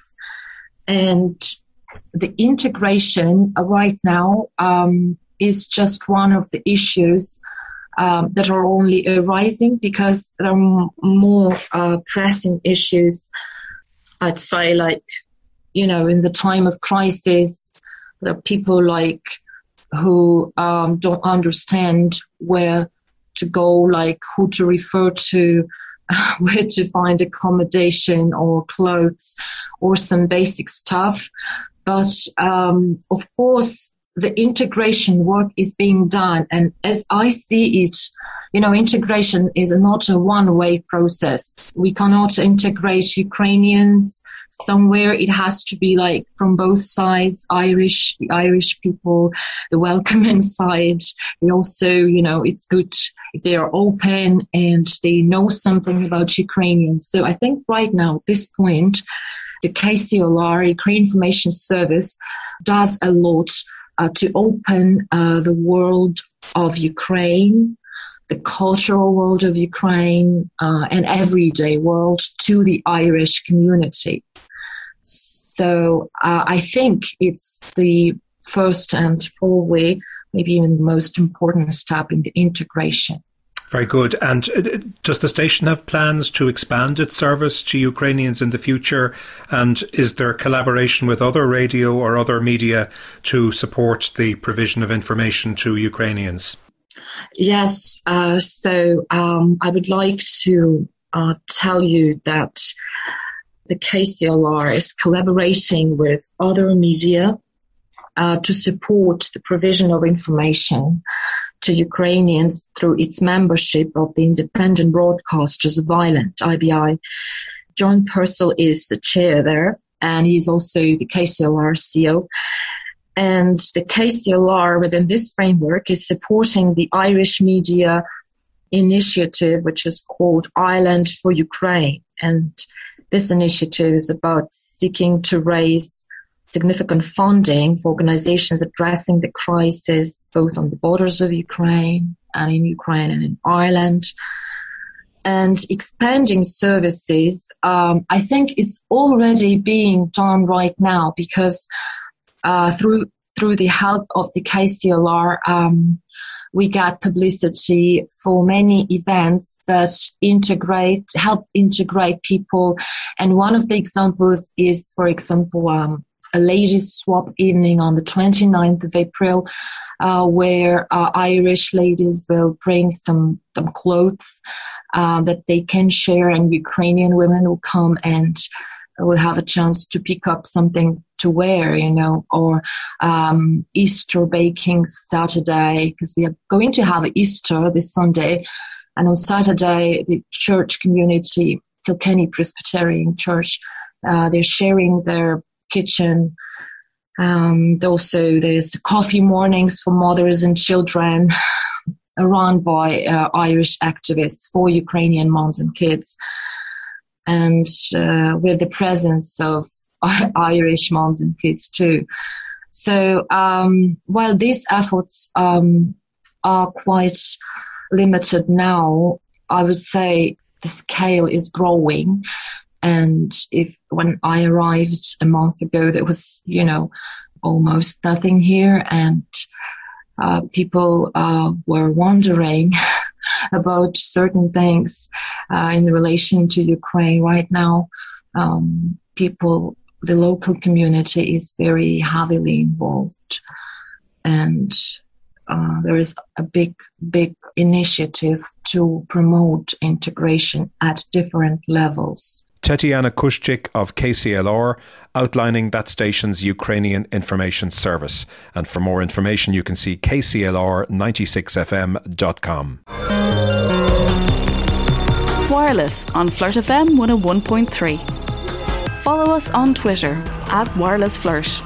And the integration uh, right now um, is just one of the issues Um, that are only arising because there are m- more uh, pressing issues, I'd say, like, you know, in the time of crisis, there are people like who um, don't understand where to go, like who to refer to, where to find accommodation or clothes or some basic stuff. But um, of course, the integration work is being done. And as I see it, you know, integration is not a one-way process. We cannot integrate Ukrainians somewhere. It has to be like from both sides, Irish, the Irish people, the welcoming side. And also, you know, it's good if they are open and they know something about Ukrainians. So I think right now, at this point, the K C L R, Ukraine Information Service, does a lot uh, to open uh, the world of Ukraine, the cultural world of Ukraine, uh, and everyday world to the Irish community. So uh, I think it's the first and probably maybe even the most important step in the integration. Very good. And does the station have plans to expand its service to Ukrainians in the future? And is there collaboration with other radio or other media to support the provision of information to Ukrainians? Yes. Uh, so um, I would like to uh, tell you that the K C L R is collaborating with other media uh, to support the provision of information to Ukrainians through its membership of the Independent Broadcasters of Ireland, I B I. John Purcell is the chair there, and he's also the K C L R C E O. And the K C L R within this framework is supporting the Irish media initiative, which is called Ireland for Ukraine. And this initiative is about seeking to raise significant funding for organizations addressing the crisis, both on the borders of Ukraine and in Ukraine and in Ireland. And expanding services, um, I think it's already being done right now because uh, through through the help of the K C L R, um, we got publicity for many events that integrate, help integrate people. And one of the examples is, for example, um, a ladies' swap evening on the twenty-ninth of April, uh, where uh, Irish ladies will bring some, some clothes uh, that they can share, and Ukrainian women will come and will have a chance to pick up something to wear, you know, or um, Easter baking Saturday, because we are going to have Easter this Sunday. And on Saturday, the church community, Kilkenny Presbyterian Church, uh, they're sharing their kitchen. Um, also, there's coffee mornings for mothers and children run by uh, Irish activists for Ukrainian moms and kids. And uh, with the presence of Irish moms and kids too. So um, while these efforts um, are quite limited now, I would say the scale is growing. And if when I arrived a month ago, there was, you know, almost nothing here, and uh, people uh, were wondering about certain things uh, in relation to Ukraine. Right now, um, people, the local community is very heavily involved, and uh, there is a big, big initiative to promote integration at different levels. Tetiana Kuszczyk of K C L R outlining that station's Ukrainian Information Service. And for more information, you can see k c l r ninety-six f m dot com. Wireless on Flirt F M one oh one point three. Follow us on Twitter at wirelessflirt.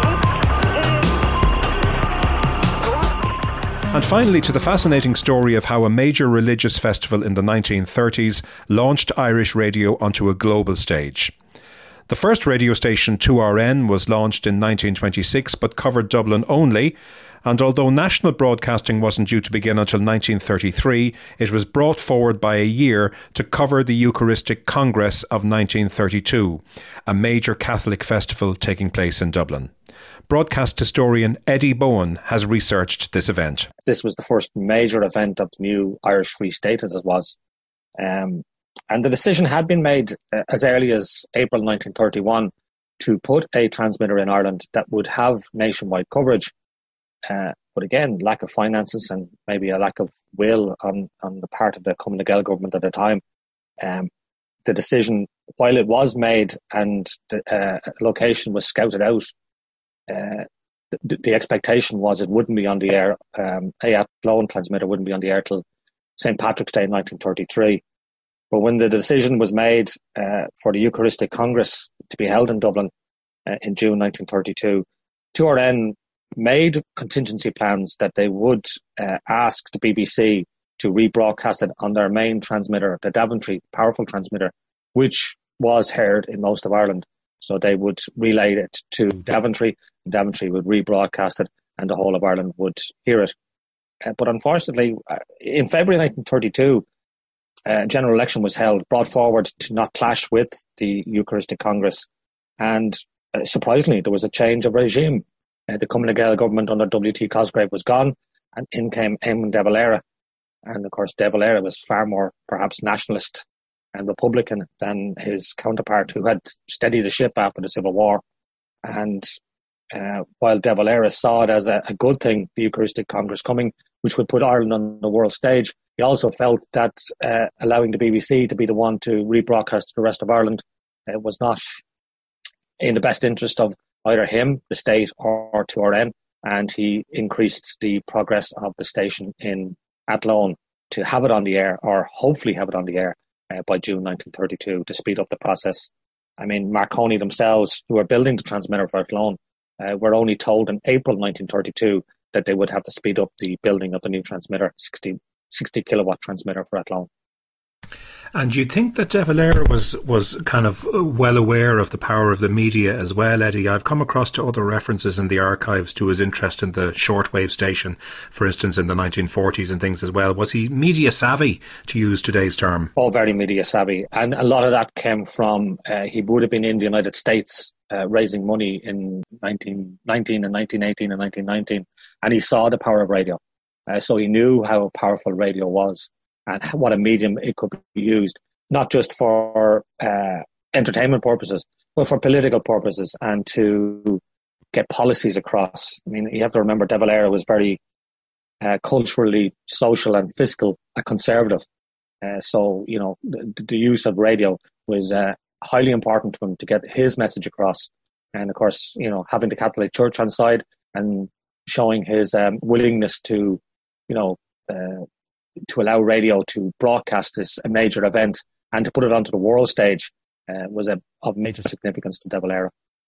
And finally, to the fascinating story of how a major religious festival in the nineteen thirties launched Irish radio onto a global stage. The first radio station, two R N, was launched in nineteen twenty-six but covered Dublin only. And although national broadcasting wasn't due to begin until nineteen thirty-three, it was brought forward by a year to cover the Eucharistic Congress of nineteen thirty-two, a major Catholic festival taking place in Dublin. Broadcast historian Eddie Bowen has researched this event. This was the first major event of the new Irish Free State, as it was. Um, and the decision had been made uh, as early as April nineteen thirty-one to put a transmitter in Ireland that would have nationwide coverage. Uh, but again, lack of finances and maybe a lack of will on, on the part of the Cumann na Gael government at the time. Um, the decision, while it was made and the uh, location was scouted out, uh, the, the expectation was it wouldn't be on the air. Um, A Athlone transmitter wouldn't be on the air till Saint Patrick's Day in nineteen thirty-three. But when the decision was made uh, for the Eucharistic Congress to be held in Dublin uh, in June nineteen thirty-two, two R N made contingency plans that they would uh, ask the B B C to rebroadcast it on their main transmitter, the Daventry powerful transmitter, which was heard in most of Ireland. So they would relay it to Daventry, Daventry would rebroadcast it, and the whole of Ireland would hear it. Uh, but unfortunately, uh, in February nineteen thirty-two, a uh, general election was held, brought forward to not clash with the Eucharistic Congress. And uh, surprisingly, there was a change of regime. Uh, the Cumann na Gael government under W T Cosgrave was gone, and in came Eamon de Valera. And of course, de Valera was far more perhaps nationalist and Republican than his counterpart, who had steadied the ship after the Civil War. And uh, while de Valera saw it as a, a good thing, the Eucharistic Congress coming, which would put Ireland on the world stage, he also felt that uh, allowing the B B C to be the one to rebroadcast to the rest of Ireland uh, was not in the best interest of either him, the state, or, or two R N. And he increased the progress of the station in Athlone to have it on the air, or hopefully have it on the air uh, by June nineteen thirty-two, to speed up the process. I mean, Marconi themselves, who were building the transmitter for Athlone, uh, were only told in April nineteen thirty-two that they would have to speed up the building of the new transmitter, sixty, sixty kilowatt transmitter for Athlone. And you'd think that de Valera was, was kind of well aware of the power of the media as well, Eddie. I've come across to other references in the archives to his interest in the shortwave station, for instance, in the nineteen forties and things as well. Was he media savvy, to use today's term? Oh, very media savvy. And a lot of that came from, uh, he would have been in the United States uh, raising money in nineteen nineteen and nineteen eighteen and nineteen nineteen. And he saw the power of radio. Uh, so he knew how powerful radio was, and what a medium it could be used, not just for uh, entertainment purposes, but for political purposes and to get policies across. I mean, you have to remember de Valera was very uh, culturally, social and fiscal, a conservative. Uh, so, you know, the, the use of radio was uh, highly important to him to get his message across. And of course, you know, having the Catholic Church on side and showing his um, willingness to, you know, uh, to allow radio to broadcast this a major event and to put it onto the world stage uh, was a, of major significance to de Valera.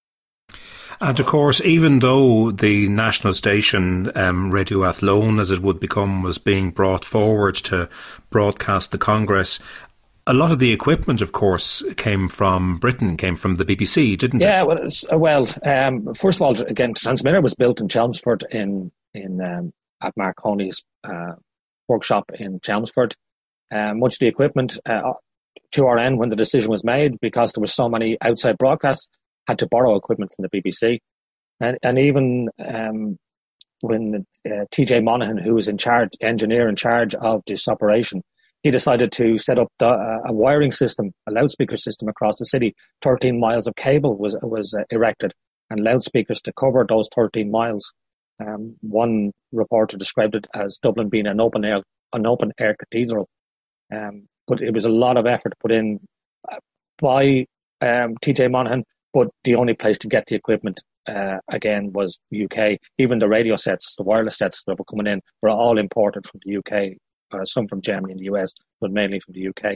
And of course, even though the national station, um, Radio Athlone, as it would become, was being brought forward to broadcast the Congress, a lot of the equipment, of course, came from Britain, came from the B B C, didn't it? Yeah, well, it's, well um, first of all, again, the transmitter was built in Chelmsford in, in um, at Marconi's uh, workshop in Chelmsford. Uh, much of the equipment, uh, two R N, when the decision was made, because there were so many outside broadcasts, had to borrow equipment from the B B C. And, and even um, when uh, T J Monaghan, who was in charge, engineer in charge of this operation, he decided to set up the, uh, a wiring system, a loudspeaker system across the city. thirteen miles of cable was was uh, erected, and loudspeakers to cover those thirteen miles. Um, one reporter described it as Dublin being an open air, an open air cathedral. Um, but it was a lot of effort put in uh, by um, T J Monaghan. But the only place to get the equipment uh, again was the U K. Even the radio sets, the wireless sets that were coming in, were all imported from the U K. Uh, some from Germany and the U S, but mainly from the U K.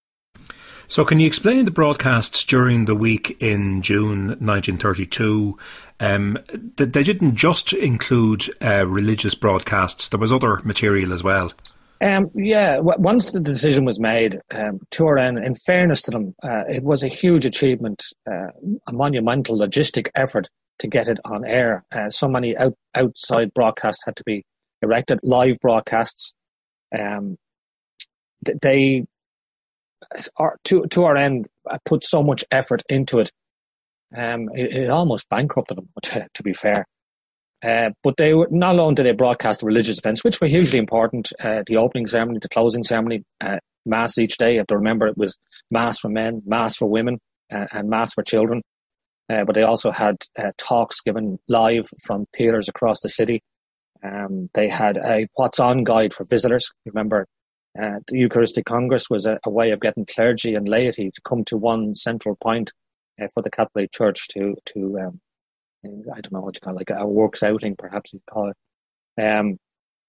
So can you explain the broadcasts during the week in June nineteen thirty-two? Um, they didn't just include uh, religious broadcasts. There was other material as well. Um, yeah, w- once the decision was made, um, two R N, in fairness to them, uh, it was a huge achievement, uh, a monumental logistic effort to get it on air. Uh, so many out- outside broadcasts had to be erected, live broadcasts. Um, they, two, two R N put so much effort into it, um, it, it almost bankrupted them, to, to be fair. Uh, but they were, not only did they broadcast the religious events, which were hugely important, uh, the opening ceremony, the closing ceremony, uh, mass each day. You have to remember it was mass for men, mass for women, uh, and mass for children. Uh, but they also had uh, talks given live from theatres across the city. Um, they had a What's On guide for visitors. Remember, uh, the Eucharistic Congress was a, a way of getting clergy and laity to come to one central point uh, for the Catholic Church to, to um, I don't know what you call it, like a works outing, perhaps you'd call it. Um,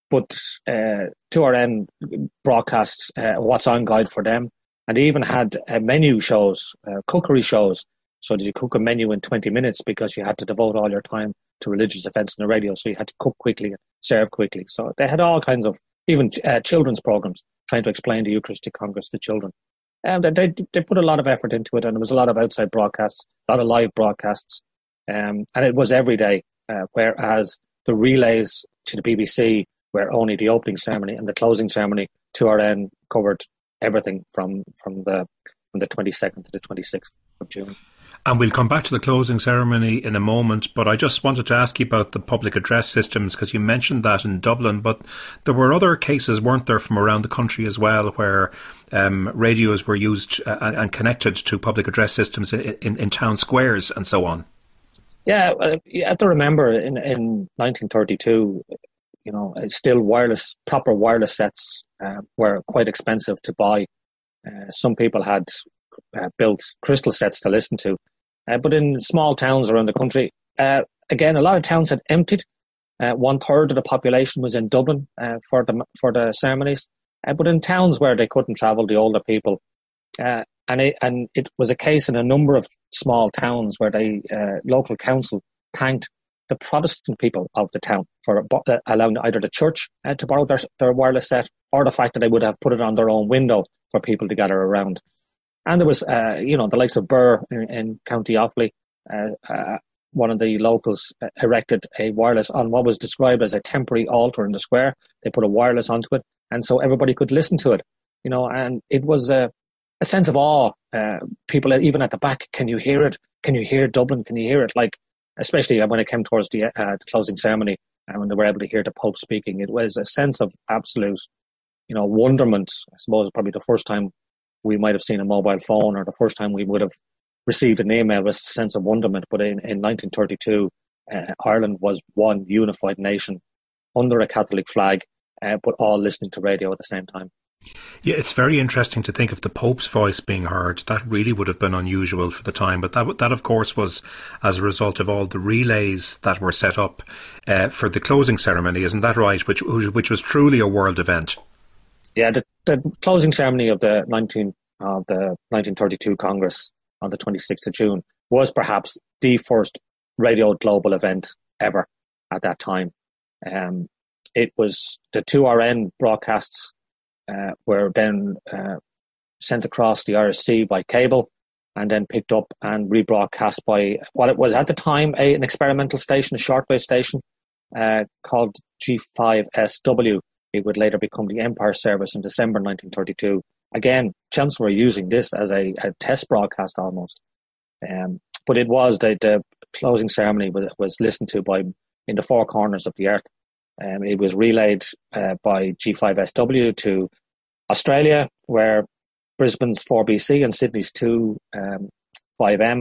but uh, two R N broadcasts uh, What's On guide for them, and they even had uh, menu shows, uh, cookery shows. So did you cook a menu in twenty minutes because you had to devote all your time to religious events on the radio, so you had to cook quickly and serve quickly. So they had all kinds of, even uh, children's programs, trying to explain the Eucharistic Congress to children. And they they put a lot of effort into it, and there was a lot of outside broadcasts, a lot of live broadcasts, um, and it was every day, uh, whereas the relays to the B B C were only the opening ceremony and the closing ceremony. two R N covered everything from, from the from the twenty-second to the twenty-sixth of June. And we'll come back to the closing ceremony in a moment, but I just wanted to ask you about the public address systems, because you mentioned that in Dublin, but there were other cases, weren't there, from around the country as well, where um, radios were used uh, and connected to public address systems in, in, in town squares and so on. Yeah, uh, you have to remember in, in nineteen thirty-two, you know, still wireless, proper wireless sets uh, were quite expensive to buy. Uh, some people had uh, built crystal sets to listen to. Uh, but in small towns around the country, uh, again, a lot of towns had emptied. Uh, one third of the population was in Dublin uh, for the for the ceremonies. Uh, but in towns where they couldn't travel, the older people, uh, and it, and it was a case in a number of small towns where the uh, local council thanked the Protestant people of the town for uh, allowing either the church uh, to borrow their, their wireless set, or the fact that they would have put it on their own window for people to gather around. And there was, uh, you know, the likes of Birr in, in County Offaly. Uh, uh, one of the locals uh, erected a wireless on what was described as a temporary altar in the square. They put a wireless onto it, and so everybody could listen to it. You know, and it was a, a sense of awe. Uh, people, even at the back, can you hear it? Can you hear Dublin? Can you hear it? Like, especially when it came towards the, uh, the closing ceremony, and when they were able to hear the Pope speaking, it was a sense of absolute, you know, wonderment. I suppose probably the first time we might have seen a mobile phone, or the first time we would have received an email, was a sense of wonderment. But in, in nineteen thirty-two, uh, Ireland was one unified nation under a Catholic flag, uh, but all listening to radio at the same time. Yeah, it's very interesting to think of the Pope's voice being heard. That really would have been unusual for the time. But that, that of course, was as a result of all the relays that were set up uh, for the closing ceremony. Isn't that right? Which, which was truly a world event. Yeah, the, the closing ceremony of the nineteen of the nineteen thirty-two Congress on the twenty-sixth of June was perhaps the first radio global event ever at that time. Um, it was the two R N broadcasts uh, were then uh, sent across the Irish Sea by cable, and then picked up and rebroadcast by what it was at the time a, an experimental station, a shortwave station uh, called G five S W. It would later become the Empire Service in December nineteen thirty-two. Again, Chelmsford were using this as a, a test broadcast almost. Um, but it was the, the closing ceremony was, was listened to by in the four corners of the earth. Um, it was relayed uh, by G five S W to Australia, where Brisbane's four B C and Sydney's two um, five M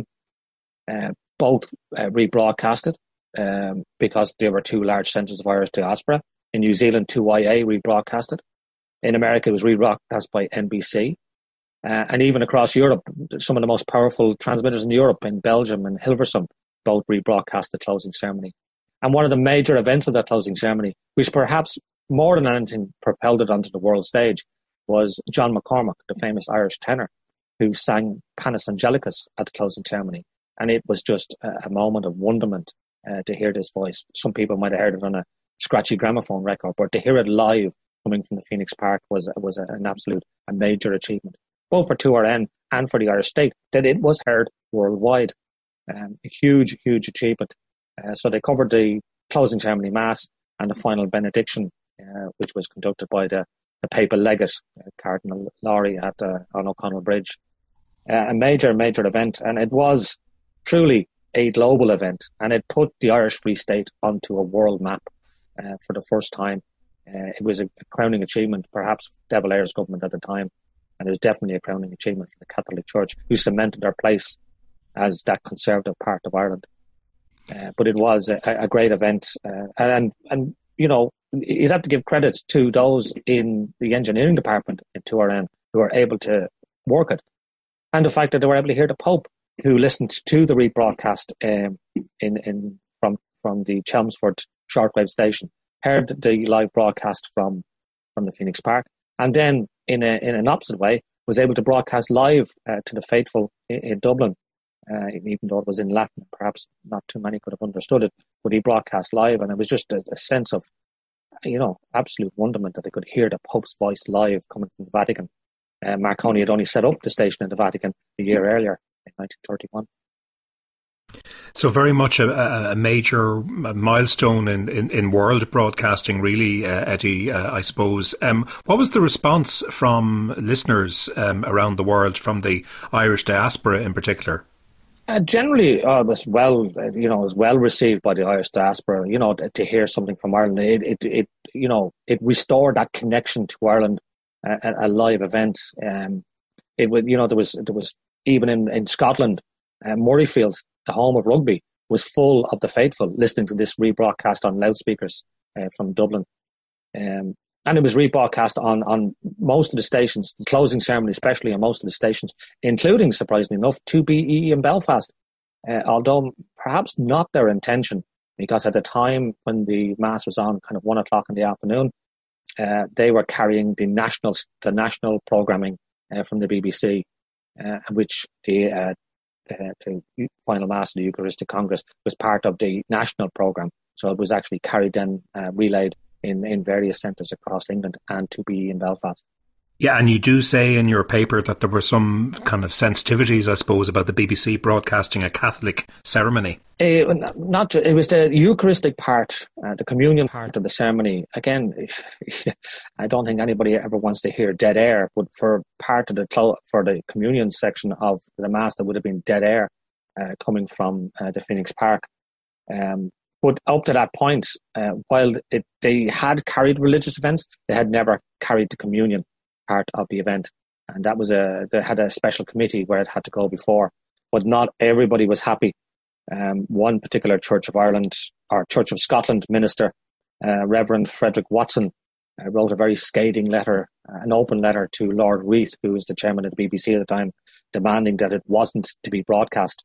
uh, both uh, rebroadcasted um, because they were two large centres of Irish diaspora. In New Zealand, two Y A rebroadcasted. In America, it was rebroadcast by N B C. Uh, and even across Europe, some of the most powerful transmitters in Europe, in Belgium and Hilversum, both rebroadcast the closing ceremony. And one of the major events of that closing ceremony, which perhaps more than anything propelled it onto the world stage, was John McCormack, the famous Irish tenor, who sang Panis Angelicus at the closing ceremony. And it was just a, a moment of wonderment uh, to hear this voice. Some people might have heard it on a scratchy gramophone record, but to hear it live coming from the Phoenix Park was was a, an absolute, a major achievement, both for two R N and for the Irish state, that it was heard worldwide. Um, a huge, huge achievement. Uh, so they covered the closing ceremony mass and the final benediction, uh, which was conducted by the, the papal legate, uh, Cardinal Lowry at uh, on O'Connell Bridge. Uh, a major, major event, and it was truly a global event, and it put the Irish Free State onto a world map. Uh, for the first time. Uh, it was a crowning achievement, perhaps De Valera's government at the time, and it was definitely a crowning achievement for the Catholic Church, who cemented their place as that conservative part of Ireland. Uh, but it was a, a great event, uh, and, and, you know, you'd have to give credit to those in the engineering department in two R N who were able to work it, and the fact that they were able to hear the Pope, who listened to the rebroadcast um, in, in from, from the Chelmsford shortwave station, heard the live broadcast from, from the Phoenix Park, and then in a, in an opposite way was able to broadcast live uh, to the faithful in, in Dublin, uh, even though it was in Latin. Perhaps not too many could have understood it, but he broadcast live, and it was just a, a sense of, you know, absolute wonderment that they could hear the Pope's voice live coming from the Vatican. Uh, Marconi had only set up the station in the Vatican a year earlier in nineteen thirty-one. So very much a, a major milestone in, in, in world broadcasting, really, uh, Eddie, uh, I suppose. Um, what was the response from listeners um, around the world, from the Irish diaspora in particular? Uh, generally, uh, it was well, you know, it was well received by the Irish diaspora. You know, to, to hear something from Ireland, it, it, it, you know, it restored that connection to Ireland, uh, a, a live event. Um, it would, you know, there was, there was even in in Scotland, uh, Murrayfield, the home of rugby, was full of the faithful listening to this rebroadcast on loudspeakers uh, from Dublin. Um, and it was rebroadcast on, on most of the stations, the closing ceremony especially on most of the stations, including, surprisingly enough, two B E in Belfast. Uh, although perhaps not their intention, because at the time when the Mass was on, kind of one o'clock in the afternoon, uh, they were carrying the national, the national programming uh, from the B B C, uh, which the uh, Uh, to final Mass of the Eucharistic Congress was part of the national programme. So it was actually carried then, uh, relayed in, in various centres across England and to be in Belfast. Yeah, and you do say in your paper that there were some kind of sensitivities, I suppose, about the B B C broadcasting a Catholic ceremony. Uh, not it was the Eucharistic part, uh, the communion part of the ceremony. Again, I don't think anybody ever wants to hear dead air, but for part of the for the communion section of the Mass, there would have been dead air uh, coming from uh, the Phoenix Park. Um, but up to that point, uh, while it, they had carried religious events, they had never carried the communion part of the event, and that was a they had a special committee where it had to go before, but not everybody was happy. Um, one particular Church of Ireland or Church of Scotland minister, uh, Reverend Frederick Watson, uh, wrote a very scathing letter, uh, an open letter to Lord Reith, who was the chairman of the B B C at the time, demanding that it wasn't to be broadcast,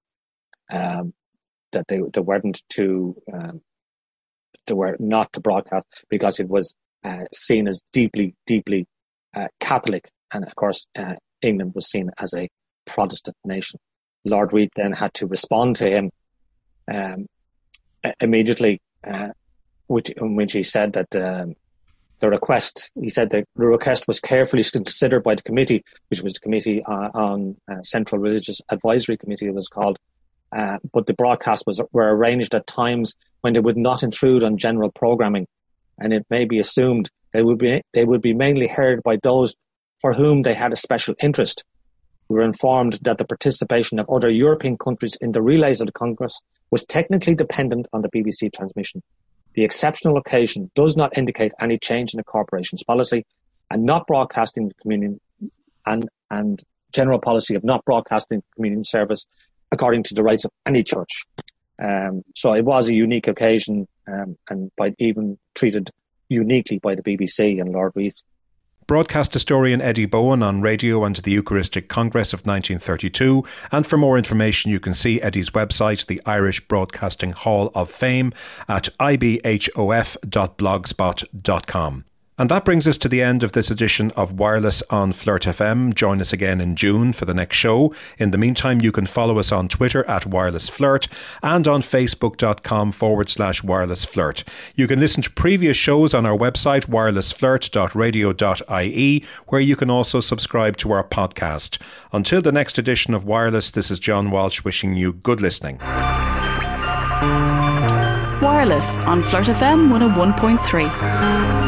um, that they they weren't to um, they were not to broadcast because it was uh, seen as deeply, deeply Uh, Catholic, and of course uh, England was seen as a Protestant nation. Lord Reith then had to respond to him um, immediately, uh, which, in which he said that um, the request, he said that the request was carefully considered by the committee, which was the Committee uh, on uh, Central Religious Advisory Committee, it was called, uh, but the broadcasts was, were arranged at times when they would not intrude on general programming, and it may be assumed They would be they would be mainly heard by those for whom they had a special interest. We were informed that the participation of other European countries in the relays of the Congress was technically dependent on the B B C transmission. The exceptional occasion does not indicate any change in the corporation's policy, and not broadcasting the communion and and general policy of not broadcasting the communion service according to the rights of any church. Um, so it was a unique occasion, um, and by even treated uniquely by the B B C and Lord Reith. Broadcast historian Eddie Bowen on radio and the Eucharistic Congress of nineteen thirty-two. And for more information, you can see Eddie's website, the Irish Broadcasting Hall of Fame, at i b h o f dot blogspot dot com. And that brings us to the end of this edition of Wireless on Flirt F M. Join us again in June for the next show. In the meantime, you can follow us on Twitter at Wireless Flirt and on facebook.com forward slash Wireless Flirt. You can listen to previous shows on our website, wireless flirt dot radio dot i e, where you can also subscribe to our podcast. Until the next edition of Wireless, this is John Walsh wishing you good listening. Wireless on Flirt F M one oh one point three.